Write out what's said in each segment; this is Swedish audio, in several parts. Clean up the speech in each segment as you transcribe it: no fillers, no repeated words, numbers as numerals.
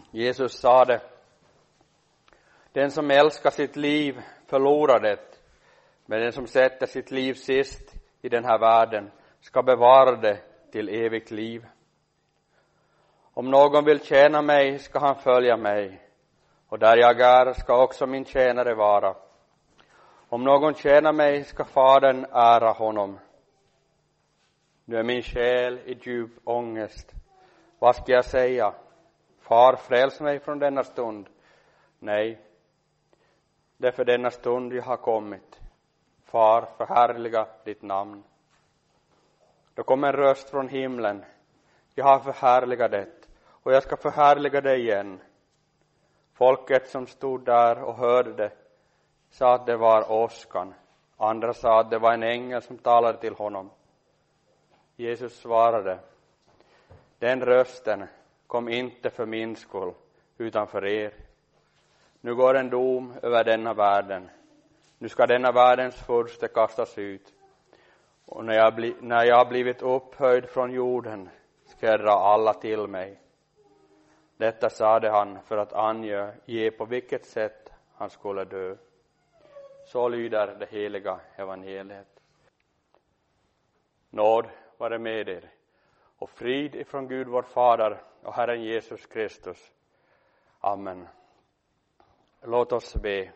Jesus sa det: den som älskar sitt liv förlorar det, men den som sätter sitt liv sist i den här världen ska bevara det till evigt liv. Om någon vill tjäna mig ska han följa mig, och där jag är ska också min tjänare vara. Om någon tjänar mig ska Fadern ära honom. Nu är min själ i djup ångest. Vad ska jag säga? Far, fräls mig från denna stund. Nej, det är för denna stund jag har kommit. Far, förhärliga ditt namn. Då kom en röst från himlen. Jag har förhärligat det, och jag ska förhärliga det igen. Folket som stod där och hörde det sa att det var åskan. Andra sa att det var en ängel som talade till honom. Jesus svarade: den rösten kom inte för min skull, utan för er. Nu går en dom över denna världen. Nu ska denna världens furste kastas ut. Och när jag har blivit upphöjd från jorden ska jag dra alla till mig. Detta sade han för att ange på vilket sätt han skulle dö. Så lyder det heliga evangeliet. Nåd vare med er, och frid ifrån Gud vår Fader och Herren Jesus Kristus. Amen. Låt oss be.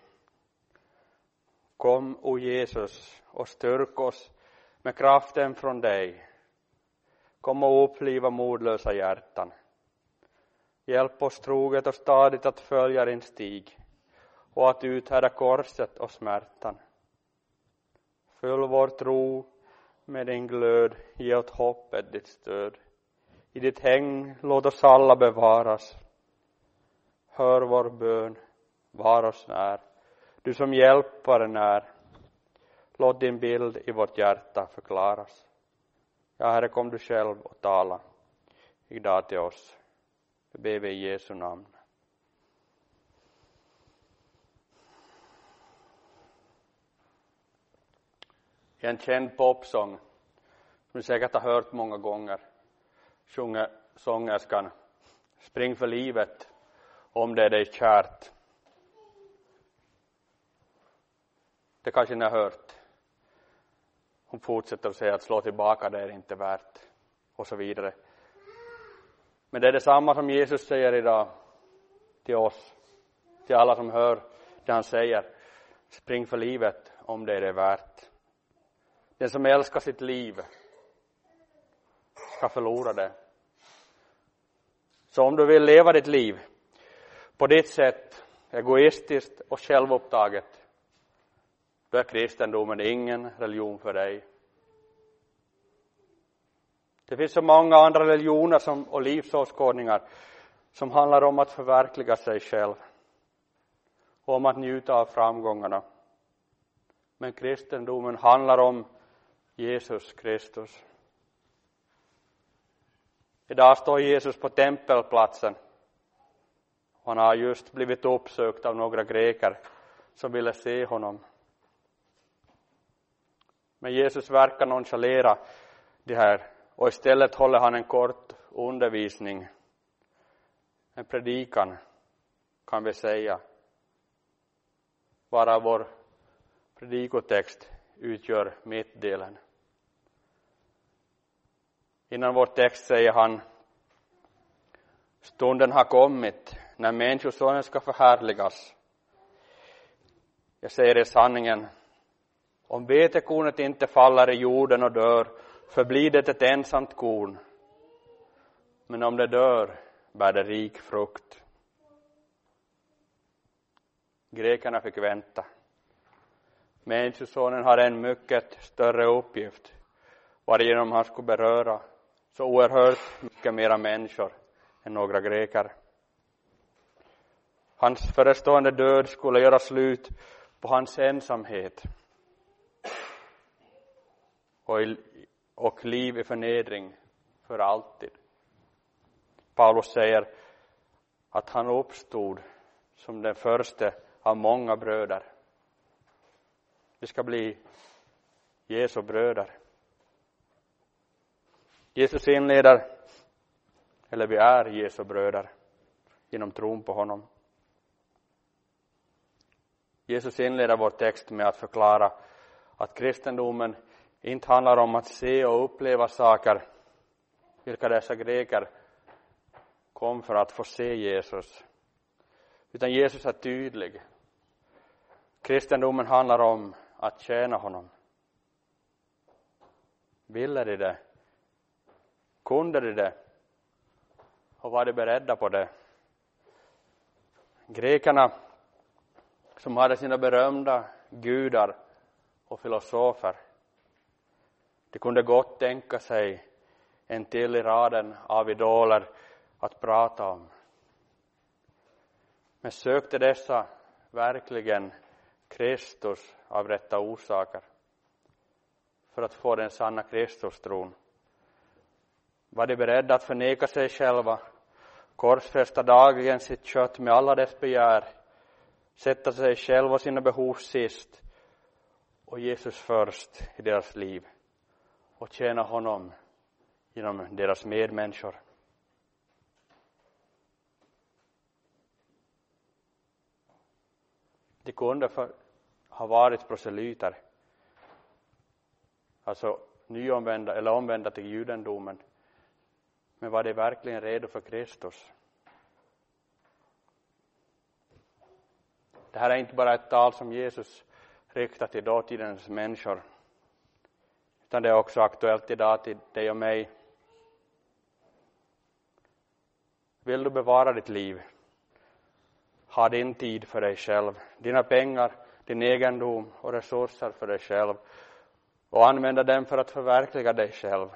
Kom, o Jesus, och styrk oss med kraften från dig. Kom och uppliva modlösa hjärtan. Hjälp oss troget och stadigt att följa din stig och att uthärda korset och smärtan. Fyll vår tro med din glöd, ge åt hoppet ditt stöd. I ditt häng låt oss alla bevaras. Hör vår bön, var oss när. Du som hjälparen är, låt din bild i vårt hjärta förklaras. Ja, Herre, kom du själv och tala idag till oss. Det ber vi i Jesu namn. En känd popsång som du säkert har hört många gånger sjunger sångerskan: spring för livet om det är dig kärt. Det kanske ni har hört. Hon fortsätter att säga att slå tillbaka, det är inte värt, och så vidare. Men det är detsamma som Jesus säger idag till oss, till alla som hör det han säger. Spring för livet om det är värt. Den som älskar sitt liv ska förlora det. Så om du vill leva ditt liv på ditt sätt, egoistiskt och självupptaget, då är kristendomen ingen religion för dig. Det finns så många andra religioner och livsåskådningar som handlar om att förverkliga sig själv och om att njuta av framgångarna. Men kristendomen handlar om Jesus Kristus. Idag står Jesus på tempelplatsen. Han har just blivit uppsökt av några greker som ville se honom. Men Jesus verkar nonchalera det här, och istället håller han en kort undervisning. En predikan, kan vi säga. Bara vår predikotext utgör mittdelen. Innan vår text säger han: stunden har kommit när människosonen ska förhärligas. Jag säger er sanningen, om vetekornet inte faller i jorden och dör, förblir det ett ensamt korn. Men om det dör, bär det rik frukt. Grekerna fick vänta. Människosonen har en mycket större uppgift, varigenom han skulle beröra så oerhört mycket mera människor än några greker. Hans förestående död skulle göra slut på hans ensamhet och liv i förnedring för alltid. Paulus säger att han uppstod som den första av många bröder. Vi ska bli Jesu bröder. Jesus inleder, eller vi är Jesu bröder. genom tron på honom. Jesus inleder vår text med att förklara att kristendomen inte handlar om att se och uppleva saker, vilka dessa greker kom för att få se Jesus. Utan Jesus är tydlig. Kristendomen handlar om att tjäna honom. Ville de det? Kunde de det? Och var de beredda på det? Grekerna, som hade sina berömda gudar och filosofer, de kunde gott tänka sig en till i raden av idoler att prata om. Men sökte dessa verkligen Kristus av rätta orsaker för att få den sanna Kristustron? Var de beredda att förneka sig själva, korsfästa dagligen sitt kött med alla dess begär, sätta sig själv och sina behov sist och Jesus först i deras liv och tjäna honom genom deras medmänniskor? De kunde ha varit proselyter, alltså nyomvända eller omvända till judendomen. Men var de verkligen redo för Kristus? Det här är inte bara ett tal som Jesus riktar till dåtidens människor, utan det är också aktuellt idag till dig och mig. Vill du bevara ditt liv? Ha din tid för dig själv, dina pengar, din egendom och resurser för dig själv och använda dem för att förverkliga dig själv.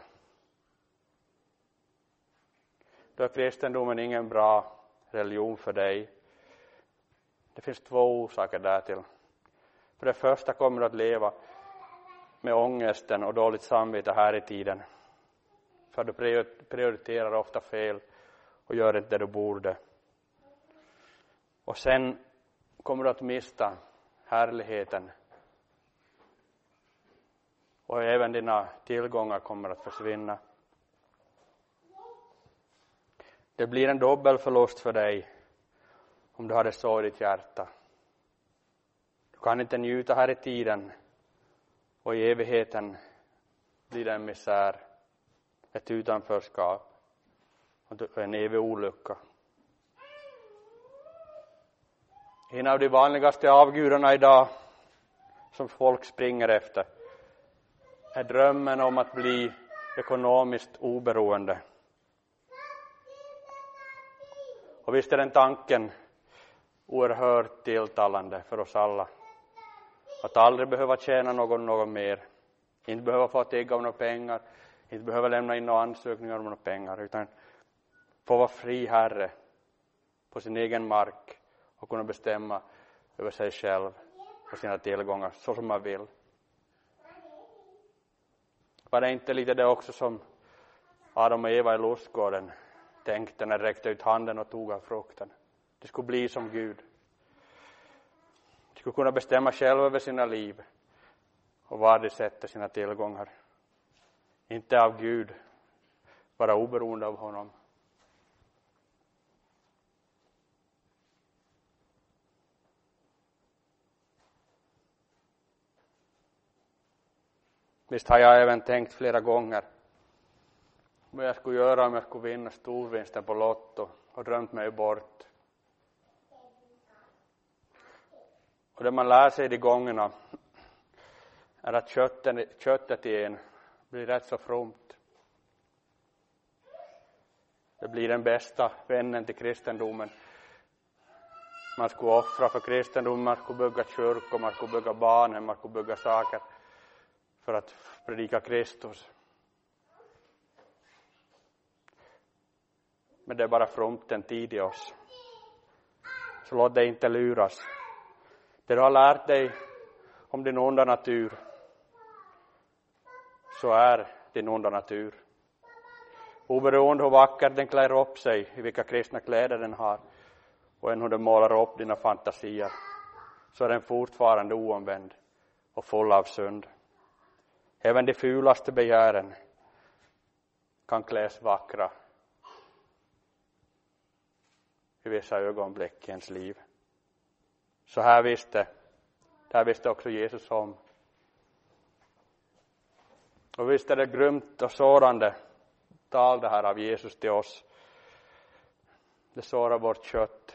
Då är kristendomen ingen bra religion för dig. Det finns 2 orsaker därtill. För det första kommer du att leva med ångesten och dåligt samvete här i tiden. För du prioriterar ofta fel och gör inte det du borde. Och sen kommer du att mista härligheten. Och även dina tillgångar kommer att försvinna. Det blir en dubbel förlust för dig om du har det så i ditt hjärta. Du kan inte njuta här i tiden och i evigheten blir det en misär, ett utanförskap och en evig olycka. En av de vanligaste avgudarna idag som folk springer efter är drömmen om att bli ekonomiskt oberoende. Och visst är den tanken oerhört tilltalande för oss alla. Att aldrig behöva tjäna någon mer. Inte behöva få tigga om några pengar. Inte behöva lämna in några ansökningar om några pengar. Utan få vara fri herre på sin egen mark. Och kunna bestämma över sig själv och sina tillgångar så som man vill. Var det inte lite det också som Adam och Eva i lustgården tänkte när de räckte ut handen och tog av frukten? Det skulle bli som Gud. De skulle kunna bestämma själva över sina liv och var de sätter sina tillgångar. Inte av Gud, bara oberoende av honom. Visst har jag även tänkt flera gånger vad jag skulle göra om jag skulle vinna storvinsten på Lotto och drömt mig bort. Och det man lär sig i de gångerna är att köttet i en blir rätt så fromt. Det blir den bästa vännen till kristendomen. Man skulle offra för kristendomen, man skulle bygga kyrkor, man skulle bygga barnen, man skulle bygga saker för att predika Kristus. Men det är bara fromt en tid i oss. Så låt dig inte luras. Det du har lärt dig om din onda natur, så är din onda natur. Oberoende hur vacker den klär upp sig, i vilka kristna kläder den har, och än hur den målar upp dina fantasier, så är den fortfarande oomvänd och full av synd. Även de fulaste begären kan kläs vackra i vissa ögonblick i ens liv. Så här visste också Jesus om. Och visst är det grymt och sårande tal det här av Jesus till oss. Det sårar vårt kött.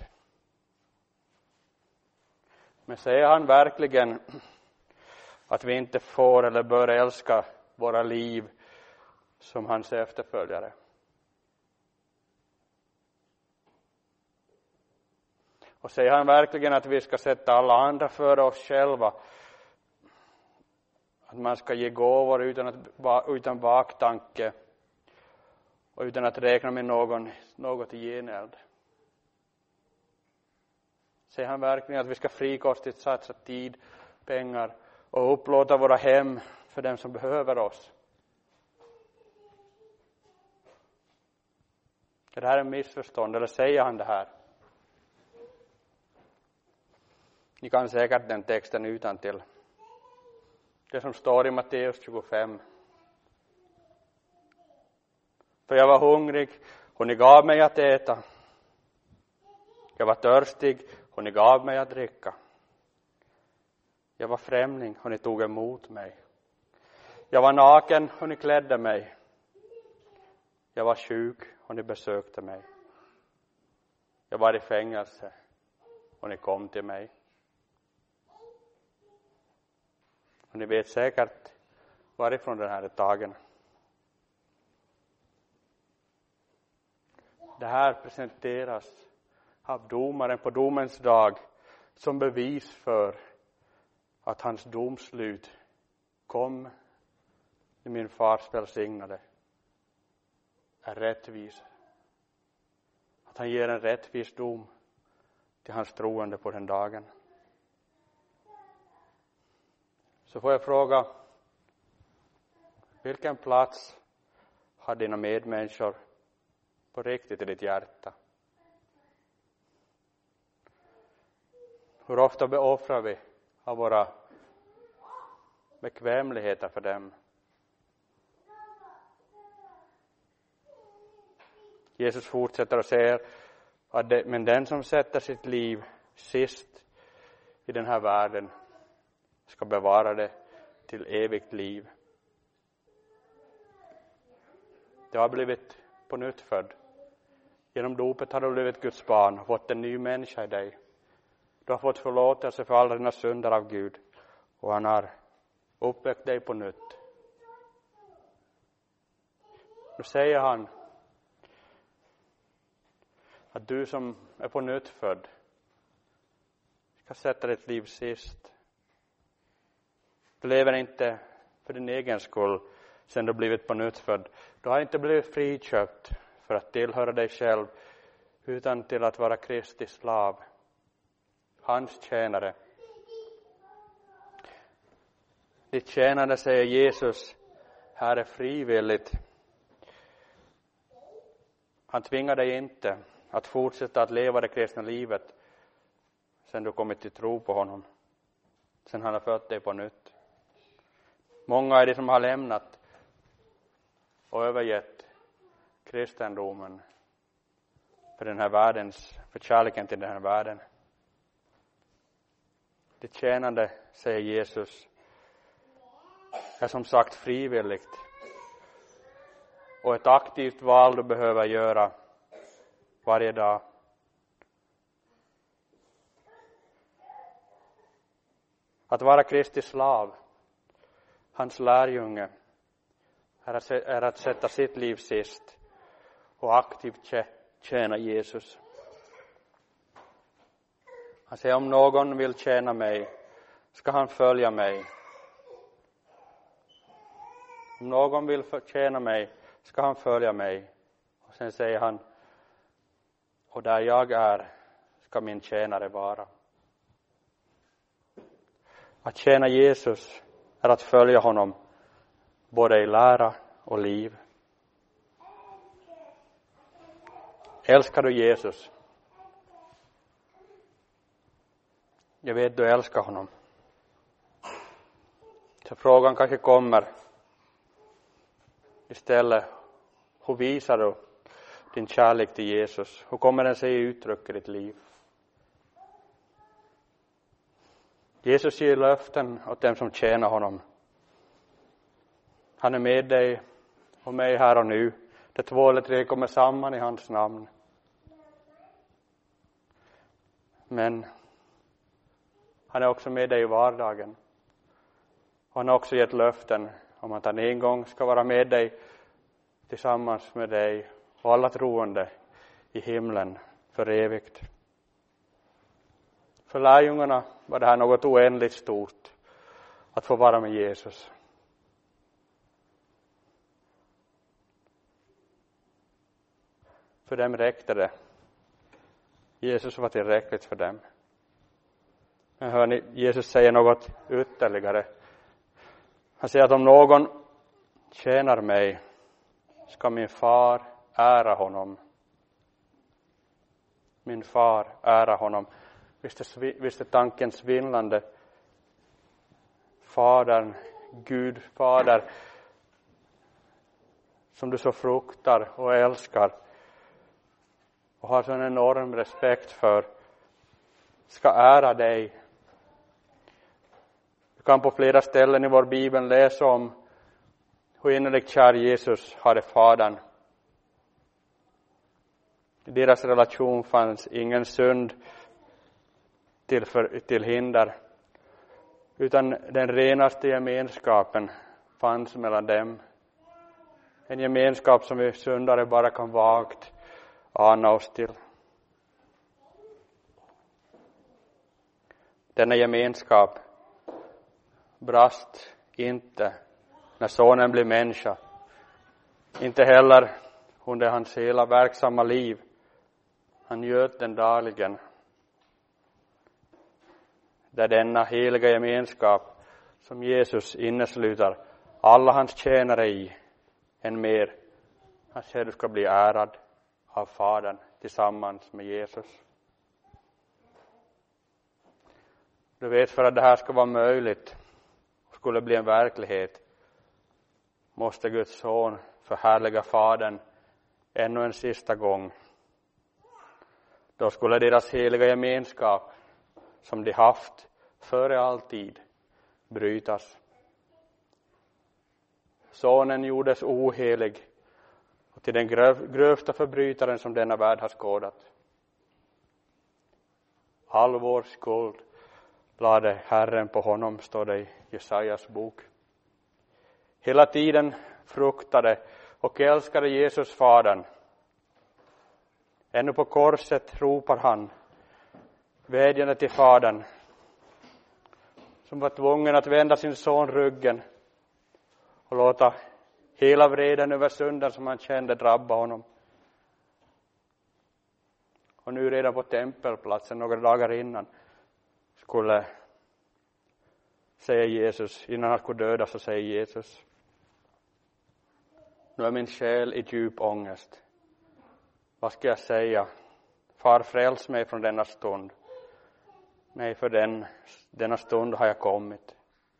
Men säger han verkligen att vi inte får eller bör älska våra liv som hans efterföljare? Och säger han verkligen att vi ska sätta alla andra före oss själva? Att man ska ge gåvor utan baktanke och utan att räkna med något i geneld? Säger han verkligen att vi ska frikostigt satsa tid, pengar och upplåta våra hem för dem som behöver oss? Är det här en missförstånd eller säger han det här? Ni kan säkert den texten utantill. Det som står i Matteus 25. För jag var hungrig och ni gav mig att äta. Jag var törstig och ni gav mig att dricka. Jag var främling och ni tog emot mig. Jag var naken och ni klädde mig. Jag var sjuk och ni besökte mig. Jag var i fängelse och ni kom till mig. Och ni vet säkert varifrån den här är tagen. Det här presenteras av domaren på domens dag som bevis för att hans domslut kom i min fars välsignade är rättvis. Att han ger en rättvis dom till hans troende på den dagen. Så får jag fråga, vilken plats har dina medmänniskor på riktigt i ditt hjärta? Hur ofta beoffrar vi av våra bekvämligheter för dem? Jesus fortsätter och säger att men den som sätter sitt liv sist i den här världen ska bevara det till evigt liv. Du har blivit på nytt född. Genom dopet har du blivit Guds barn och fått en ny människa i dig. Du har fått förlåtelse för alla dina synder av Gud. Och han har uppväckt dig på nytt. Nu säger han att du som är på nytt född ska sätta ditt liv sist. Du lever inte för din egen skull sen du blivit på nytt född. Du har inte blivit friköpt för att tillhöra dig själv utan till att vara Kristi slav. Hans tjänare. Ditt tjänande, säger Jesus, här är frivilligt. Han tvingar dig inte att fortsätta att leva det kristna livet sen du kommit till tro på honom. Sen han har fött dig på nytt. Många är det som har lämnat och övergett kristendomen för kärleken till den här världen. Det tjänande, säger Jesus, är som sagt frivilligt och ett aktivt val du behöver göra varje dag. Att vara Kristi slav, hans lärjunge, är att sätta sitt liv sist och aktivt tjäna Jesus. Han säger, om någon vill tjäna mig ska han följa mig. Om någon vill tjäna mig ska han följa mig. Och sen säger han, och där jag är ska min tjänare vara. Att tjäna Jesus är att följa honom både i lära och liv. Älskar du Jesus? Jag vet du älskar honom. Så frågan kanske kommer istället, hur visar du din kärlek till Jesus? Hur kommer den sig uttryck i ditt liv? Jesus ger löften åt dem som tjänar honom. Han är med dig och mig här och nu. Det 2 eller 3 kommer samman i hans namn. Men han är också med dig i vardagen. Och han har också gett löften om att han en gång ska vara med dig, tillsammans med dig och alla troende i himlen för evigt. För lärjungarna var det här något oändligt stort att få vara med Jesus. För dem räckte det. Jesus var tillräckligt för dem. Men hör ni, Jesus säger något ytterligare. Han säger att om någon tjänar mig ska min far ära honom. Min far ära honom. Visst är tanken svindlande. Fadern, Gud, Fader, som du så fruktar och älskar och har sån enorm respekt för, ska ära dig. Du kan på flera ställen i vår Bibel läsa om hur innerligt kär Jesus hade Fadern. I deras relation fanns ingen synd till hinder, utan den renaste gemenskapen fanns mellan dem. En gemenskap som vi syndare bara kan vagt ana oss till. Denna gemenskap brast inte när sonen blev människa. Inte heller under hans hela verksamma liv. Han njöt den dagligen. Där denna heliga gemenskap som Jesus innesluter alla hans tjänare i, än mer. Han säger att du ska bli ärad av Fadern tillsammans med Jesus. Du vet, för att det här ska vara möjligt och skulle bli en verklighet, måste Guds son förhärliga Fadern ännu en sista gång. Då skulle deras heliga gemenskap som de haft före all tid brytas. Sonen gjordes ohelig och till den grövsta förbrytaren som denna värld har skådat. All vår skuld lade Herren på honom, står det i Jesajas bok. Hela tiden fruktade och älskade Jesus Fadern. Ännu på korset ropar han vädjande till Fadern, som var tvungen att vända sin son ryggen och låta hela vreden över synden som han kände drabba honom. Och nu redan på tempelplatsen några dagar innan skulle säga Jesus, innan han skulle döda, så säger Jesus: nu är min själ i djup ångest. Vad ska jag säga? Far, fräls mig från denna stund. Nej, för denna stund har jag kommit.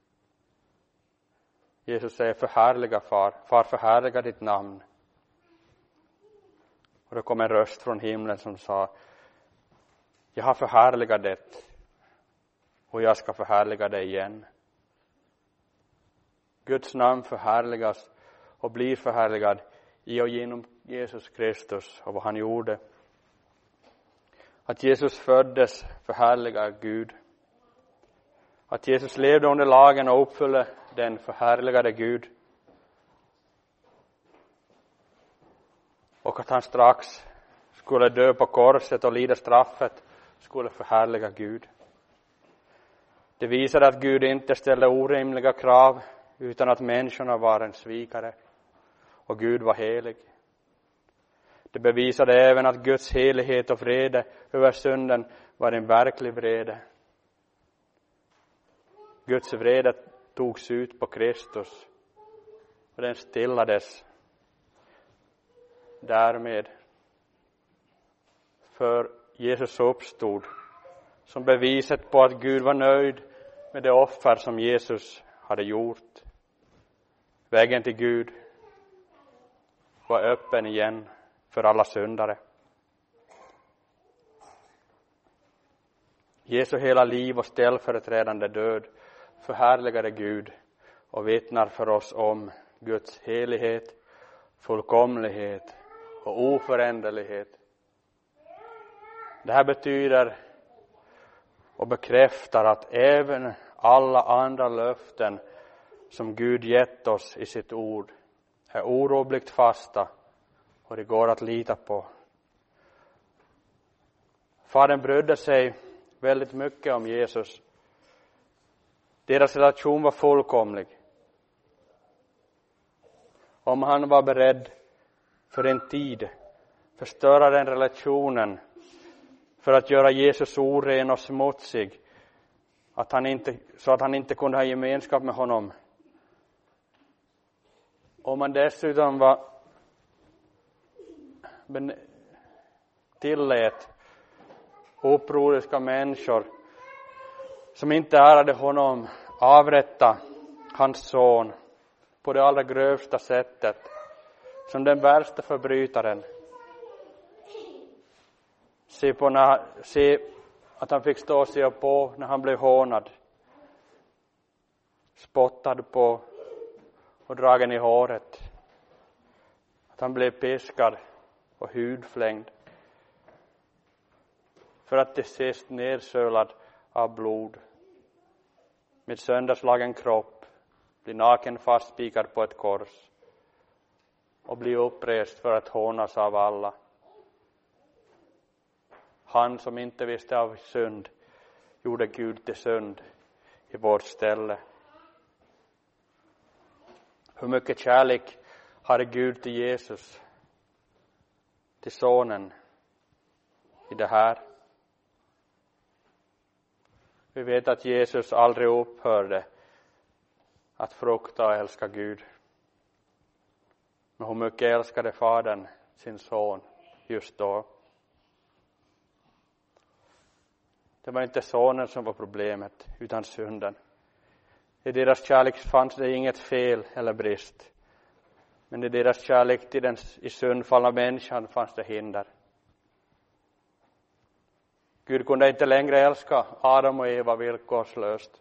Jesus säger: förhärliga far. Far, förhärliga ditt namn. Och det kom en röst från himlen som sa: jag har förhärligat det och jag ska förhärliga dig igen. Guds namn förhärligas och blir förhärligad i och genom Jesus Kristus och vad han gjorde. Att Jesus föddes förhärligar Gud. Att Jesus levde under lagen och uppfyllde den förhärligade Gud. Och att han strax skulle dö på korset och lida straffet skulle förhärliga Gud. Det visade att Gud inte ställde orimliga krav, utan att människorna var en svikare och Gud var helig. Det bevisade även att Guds helighet och vrede över synden var en verklig vrede. Guds vrede togs ut på Kristus och den stillades därmed. För Jesus uppstod som beviset på att Gud var nöjd med det offer som Jesus hade gjort. Vägen till Gud var öppen igen för alla syndare. Jesu hela liv och ställföreträdande död förhärligade Gud och vittnar för oss om Guds helighet, fullkomlighet och oföränderlighet. Det här betyder och bekräftar att även alla andra löften som Gud gett oss i sitt ord är orubbligt fasta och det går att lita på. Fadern brydde sig väldigt mycket om Jesus. Deras relation var fullkomlig. Om han var beredd för en tid förstöra den relationen för att göra Jesus oren och smutsig, så att han inte kunde ha gemenskap med honom. Om man dessutom tillät upproriska människor som inte ärade honom avrätta hans son på det allra grövsta sättet, som den värsta förbrytaren. Se att han fick stå och se på när han blev hånad, spottad på och dragen i håret. Att han blev piskad och hudflängd. För att till sist nedsölad av blod, med sönderslagen kropp, bli naken fastspikad på ett kors och bli upprest för att hånas av alla. Han som inte visste av synd gjorde Gud till synd i vårt ställe. Hur mycket kärlek hade Gud till Jesus, till sonen, i det här? Vi vet att Jesus aldrig upphörde att frukta och älska Gud. Men hur mycket älskade Fadern sin son just då? Det var inte sonen som var problemet, utan synden. I deras kärlek fanns det inget fel eller brist. Men i deras kärlek till den i syndfallna människan fanns det hinder. Gud kunde inte längre älska Adam och Eva villkorslöst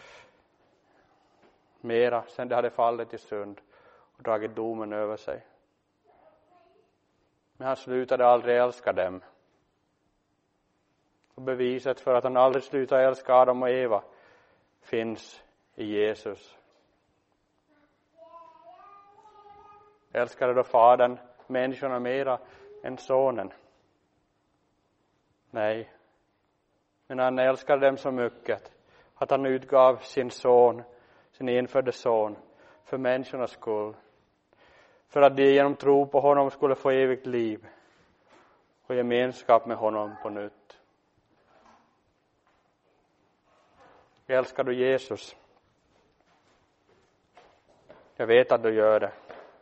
mera sedan de hade fallit i synd och dragit domen över sig. Men han slutade aldrig älska dem. Och beviset för att han aldrig slutade älska Adam och Eva finns i Jesus. Älskade då Fadern människorna mera än sonen? Nej. Men han älskade dem så mycket att han utgav sin son, sin enfödde son, för människornas skull. För att de genom tro på honom skulle få evigt liv och gemenskap med honom på nytt. Älskar du Jesus? Jag vet att du gör det.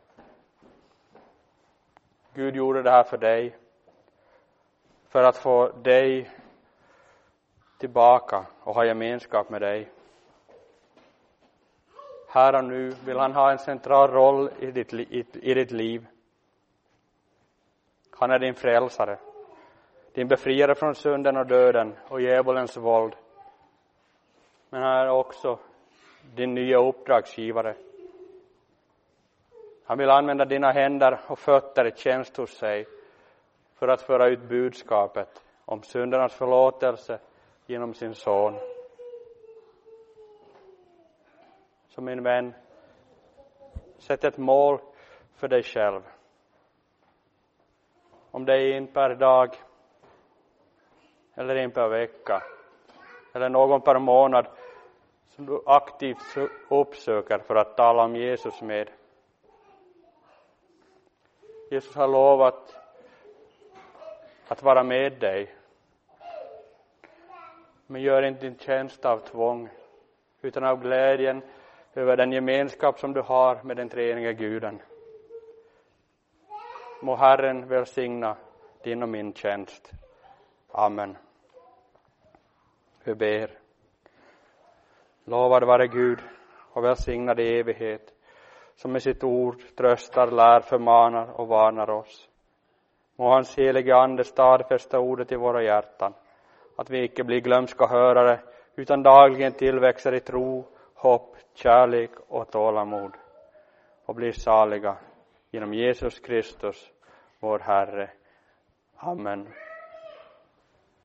Gud gjorde det här för dig. För att få dig tillbaka och ha gemenskap med dig. Här och nu vill han ha en central roll i ditt liv. Han är din frälsare. Din befriare från synden och döden och djävulens våld. Men han är också din nya uppdragsgivare. Han vill använda dina händer och fötter i tjänst hos sig för att föra ut budskapet om syndernas förlåtelse genom sin son. Så min vän, sätt ett mål för dig själv. Om det är en per dag eller en per vecka eller någon per månad som du aktivt uppsöker för att tala om Jesus med. Jesus har lovat att vara med dig. Men gör inte din tjänst av tvång, utan av glädjen över den gemenskap som du har med den treenige Guden. Må Herren välsigna din och min tjänst. Amen. Vi ber. Lovad vare Gud och välsignad i evighet, som med sitt ord tröstar, lär, förmanar och varnar oss. Må hans helige ande stadfästa ordet i våra hjärtan, att vi icke blir glömska hörare, utan dagligen tillväxer i tro, hopp, kärlek och tålamod, och blir saliga genom Jesus Kristus, vår Herre. Amen.